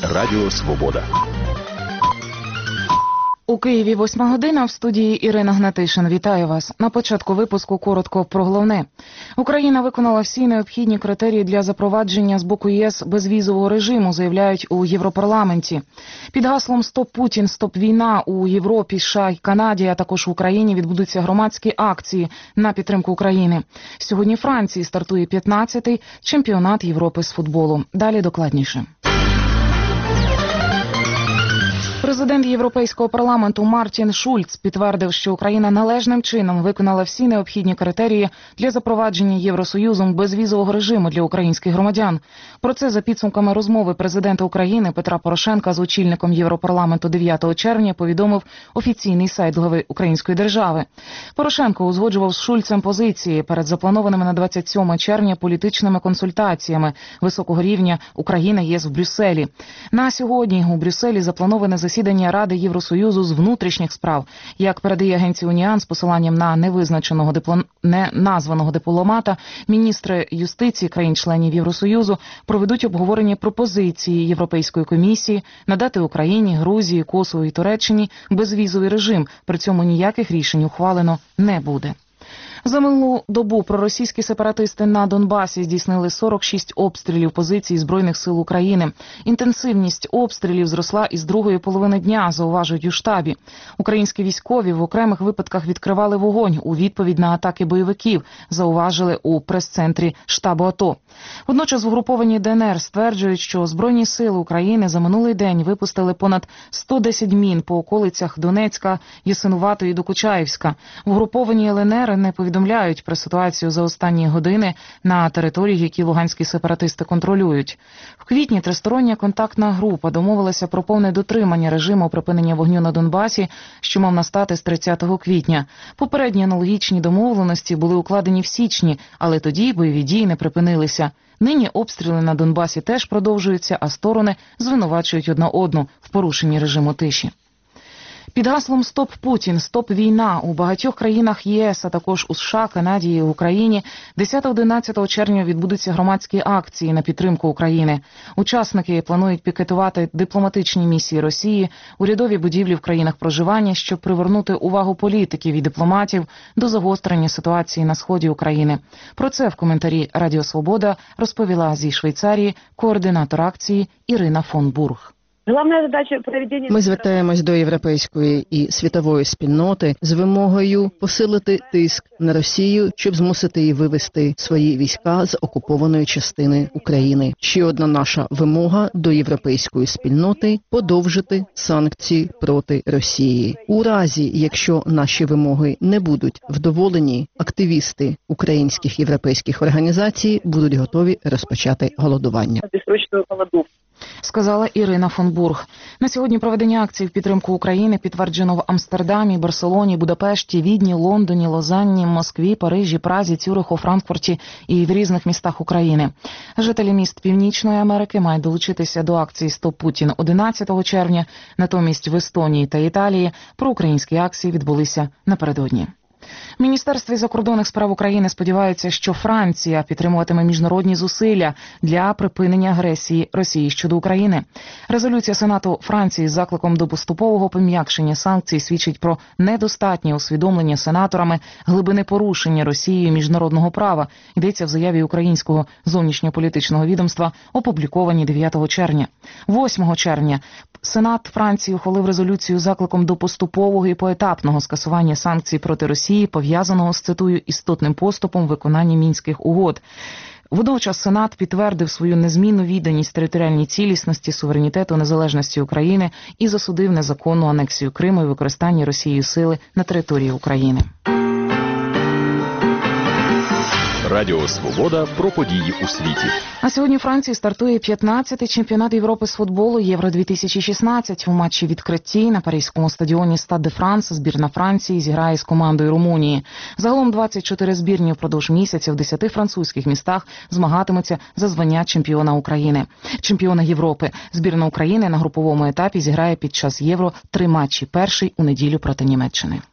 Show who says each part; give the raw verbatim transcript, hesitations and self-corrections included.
Speaker 1: Радіо Свобода.
Speaker 2: У Києві восьма година, в студії Ірина Гнатишин. Вітаю вас. На початку випуску коротко про головне. Україна виконала всі необхідні критерії для запровадження з боку ЄС безвізового режиму, заявляють у Європарламенті. Під гаслом «Стоп Путін, стоп війна» у Європі, США й Канаді, а також в Україні відбудуться громадські акції на підтримку України. Сьогодні в Франції стартує п'ятнадцятий чемпіонат Європи з футболу. Далі докладніше. Президент Європейського парламенту Мартін Шульц підтвердив, що Україна належним чином виконала всі необхідні критерії для запровадження Євросоюзом безвізового режиму для українських громадян. Про це за підсумками розмови президента України Петра Порошенка з очільником Європарламенту дев'ятого червня повідомив офіційний сайт глави Української держави. Порошенко узгоджував з Шульцем позиції перед запланованими на двадцять сьоме червня політичними консультаціями високого рівня Україна-ЄС в Брюсселі. На сьогодні у Брюсселі заплановане засідання Ради Євросоюзу з внутрішніх справ. Як передає агенція Уніан з посиланням на невизначеного диплом... неназваного дипломата, міністри юстиції країн-членів Євросоюзу проведуть обговорення пропозиції Європейської комісії надати Україні, Грузії, Косово і Туреччині безвізовий режим. При цьому ніяких рішень ухвалено не буде. За минулу добу проросійські сепаратисти на Донбасі здійснили сорок шість обстрілів позицій Збройних сил України. Інтенсивність обстрілів зросла із другої половини дня, зауважують у штабі. Українські військові в окремих випадках відкривали вогонь у відповідь на атаки бойовиків, зауважили у прес-центрі штабу АТО. Водночас в угрупованій ДНР стверджують, що Збройні сили України за минулий день випустили понад сто десять мін по околицях Донецька, Ясинуватої і Докучаєвська. В угрупованій ЛНР не повідомляють про ситуацію за останні години на території, які луганські сепаратисти контролюють. В квітні тристороння контактна група домовилася про повне дотримання режиму припинення вогню на Донбасі, що мав настати з тридцятого квітня. Попередні аналогічні домовленості були укладені в січні, але тоді бойові дії не припинилися. Нині обстріли на Донбасі теж продовжуються, а сторони звинувачують одна одну в порушенні режиму тиші. Під гаслом «Стоп Путін, стоп війна» у багатьох країнах ЄС, а також у США, Канаді і Україні десятого-одинадцятого червня відбудуться громадські акції на підтримку України. Учасники планують пікетувати дипломатичні місії Росії, урядові будівлі в країнах проживання, щоб привернути увагу політиків і дипломатів до загострення ситуації на сході України. Про це в коментарі Радіо Свобода розповіла зі Швейцарії координатор акції Ірина фон Бург.
Speaker 3: Ми звертаємось до європейської і світової спільноти з вимогою посилити тиск на Росію, щоб змусити її вивести свої війська з окупованої частини України. Ще одна наша вимога до європейської спільноти – подовжити санкції проти Росії. У разі, якщо наші вимоги не будуть вдоволені, активісти українських європейських організацій будуть готові розпочати голодування.
Speaker 2: Сказала Ірина фон Бург. На сьогодні проведення акцій в підтримку України підтверджено в Амстердамі, Барселоні, Будапешті, Відні, Лондоні, Лозанні, Москві, Парижі, Празі, Цюриху, Франкфурті і в різних містах України. Жителі міст Північної Америки мають долучитися до акції «Стоп Путін» одинадцятого червня. Натомість в Естонії та Італії проукраїнські акції відбулися напередодні. Міністерство закордонних справ України сподівається, що Франція підтримуватиме міжнародні зусилля для припинення агресії Росії щодо України. Резолюція Сенату Франції з закликом до поступового пом'якшення санкцій свідчить про недостатнє усвідомлення сенаторами глибини порушення Росією міжнародного права. Йдеться в заяві українського зовнішньополітичного відомства, опублікованій дев'ятого червня. восьмого червня Сенат Франції ухвалив резолюцію з закликом до поступового і поетапного скасування санкцій проти Росії, пов'язаного з, цитую, істотним поступом виконання Мінських угод. Водночас Сенат підтвердив свою незмінну відданість територіальній цілісності, суверенітету, незалежності України і засудив незаконну анексію Криму і використання Росією сили на території України.
Speaker 1: Радіо Свобода про події у світі.
Speaker 2: А сьогодні у Франції стартує п'ятнадцятий чемпіонат Європи з футболу Євро дві тисячі шістнадцять. У матчі відкритті на паризькому стадіоні Стад де Франс збірна Франції зіграє з командою Румунії. Загалом двадцять чотири збірні впродовж місяця в десяти французьких містах змагатимуться за звання чемпіона України. Чемпіона Європи. Збірна України на груповому етапі зіграє під час Євро три матчі. Перший у неділю проти Німеччини.